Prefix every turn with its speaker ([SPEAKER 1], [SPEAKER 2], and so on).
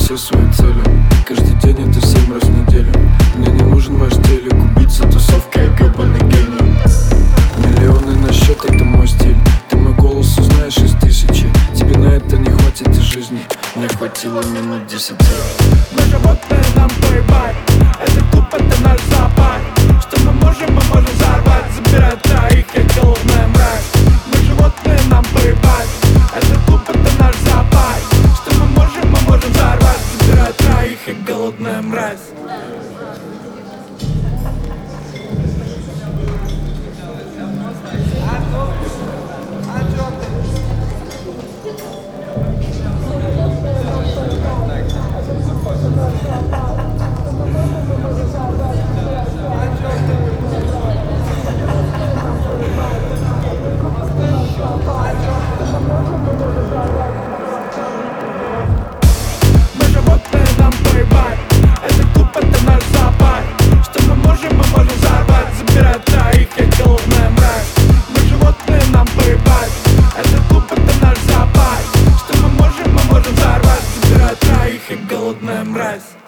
[SPEAKER 1] все свои цели. Каждый день это 7 раз в неделю. Мне не нужен ваш телек, убийца, тусовка и гребаный гений. Миллионы на счет, это мой стиль. Ты мой голос узнаешь из 1000. Тебе на это не хватит и жизни. Мне хватило минут 10.
[SPEAKER 2] Мы животные, нам поебать. Это клуб, это наш зоопарк. Что мы можем взорвать. Забирать троих, я голодная мразь. Мы животные, нам поебать. Это клуб, это наш зоопарк. Что мы можем взорвать. Забирать троих, я голодная мразь. Мы животные, нам поебать. Это клуб, это наш зоопарк. Что мы можем взорвать. Забирать троих, я голодная мразь. Мы животные, нам поебать. Это клуб, это наш зоопарк. Что мы можем взорвать. Забирать троих, я голодная мразь.